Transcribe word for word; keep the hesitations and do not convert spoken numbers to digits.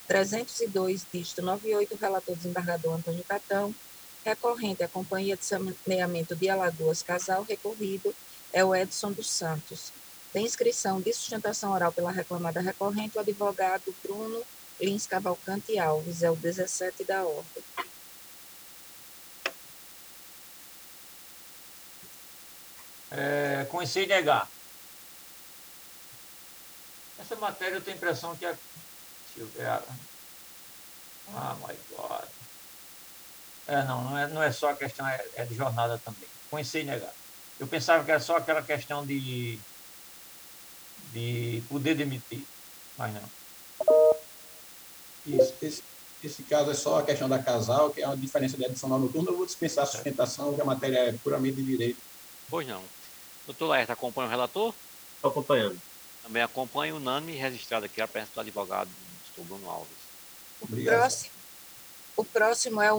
trezentos e dois, dígito noventa e oito, relator desembargador Antônio Catão. Recorrente, a Companhia de Saneamento de Alagoas Casal, recorrido é o Edson dos Santos. Tem inscrição de sustentação oral pela reclamada recorrente, o advogado Bruno Lins Cavalcante Alves, é o dezessete da ordem. É, conhecer e negar. Essa matéria eu tenho a impressão que é. Deixa eu ver. Ah, my God. É, não, não é, não é só a questão, é, é de jornada também. Conhecer e negar. Eu pensava que era só aquela questão de, de poder demitir, mas não. Isso. Esse, esse caso é só a questão da casal, que é uma diferença de adicional noturno. Eu vou dispensar a sustentação, que a matéria é puramente de direito. Pois não. Doutor Laerte, acompanha o relator? Estou acompanhando. Também acompanha, unânime e registrado aqui a presença do advogado, doutor Bruno Alves. O próximo, o próximo é o